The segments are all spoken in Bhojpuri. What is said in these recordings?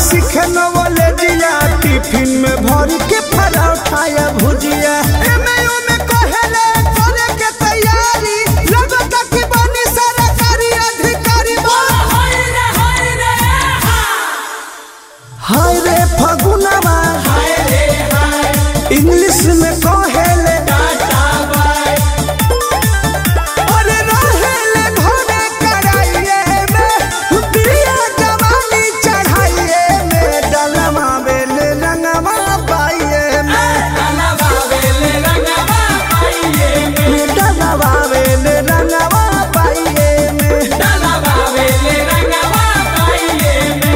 सीखे नॉलेजिया टिफिन में भर के पराठा या भुजिया एमएओ में कहले करे के तैयारी लगता कि बनी सरकारी अधिकारी हाय रे फगुनवा हाय रे हाय इंग्लिश में कहले टाटा बाय अरे रहेले घरे कराइए में दिया जवानी चढ़ाइए में डलवा बेले रंगवा पाइए में डलवा बेले रंगवा पाइए में डलवा बेले रंगवा पाइए में डलवा बेले रंगवा पाइए में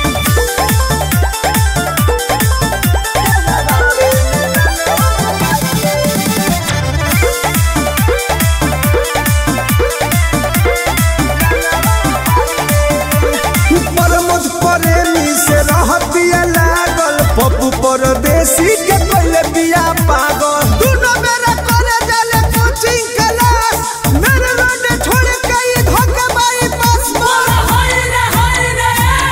परमोद प्रेमी से रहतिया लागल पप्पू परदेसी के पहले बिया पागल दुनो मेरा करे जाले कोचिंग क्लास मेरे रोड छोड़ के ई धोखे बाई पास हाय रे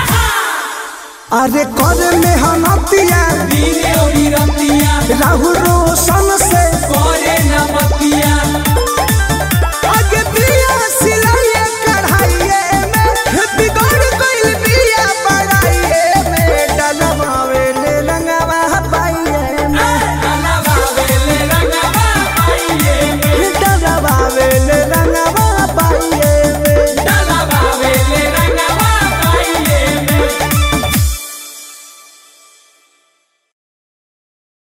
अरे करे मेहनतिया दीने ओरी रतिया राहु रोशन से करे न मतिया